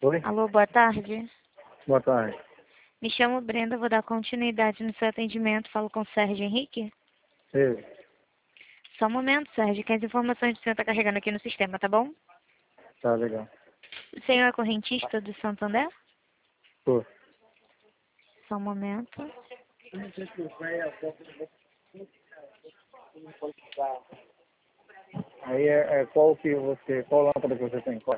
Oi? Alô, boa tarde. Boa tarde. Me chamo Brenda, vou dar continuidade no seu atendimento. Falo com o Sérgio Henrique. Ei, Só um momento, Sérgio, que as informações que o senhor está carregando aqui no sistema, tá bom? tá legal. O senhor é correntista do Santander? Pô, Só um momento. aí qual lâmpada que você tem? Qual?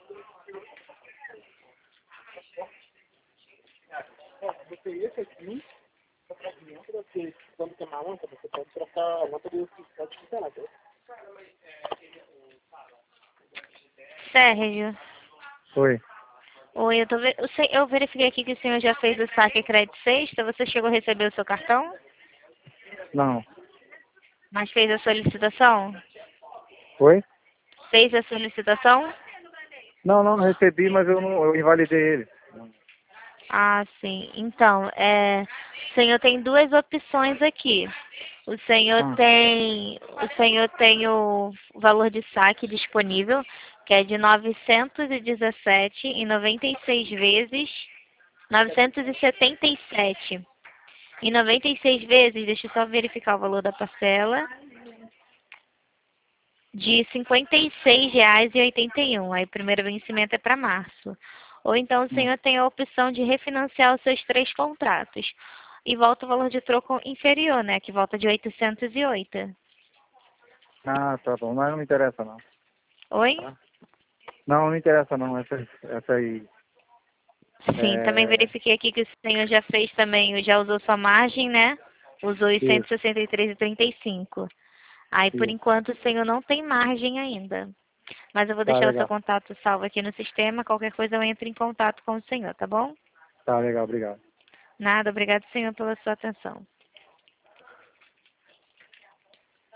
Sérgio. Oi? Oi, eu verifiquei aqui que o senhor já fez o saque crédito sexta. Você chegou a receber o seu cartão? Não. Mas fez a solicitação? Oi? Fez a solicitação? Não recebi, mas eu invalidei ele. Ah, sim. Então, o senhor tem duas opções aqui. O senhor tem o valor de saque disponível, que é de 917,96 vezes, 977 e 96 vezes, deixa eu só verificar o valor da parcela, de R$ 56,81. Aí o primeiro vencimento é para março. Ou então o senhor tem a opção de refinanciar os seus 3 contratos. E volta o valor de troco inferior, né? Que volta de 808. Ah, tá bom. Mas não me interessa não. Oi? Tá? Não me interessa não. Essa aí. Sim, também É. verifiquei aqui que o senhor já fez também, já usou sua margem, né? Usou os Isso, 163,35. Aí, por isso. enquanto, o senhor não tem margem ainda. Mas eu vou Tá deixar o seu legal. contato salvo aqui no sistema. Qualquer coisa eu entro em contato com o senhor, tá bom? Tá legal, obrigado. Nada, obrigado, senhor, pela sua atenção.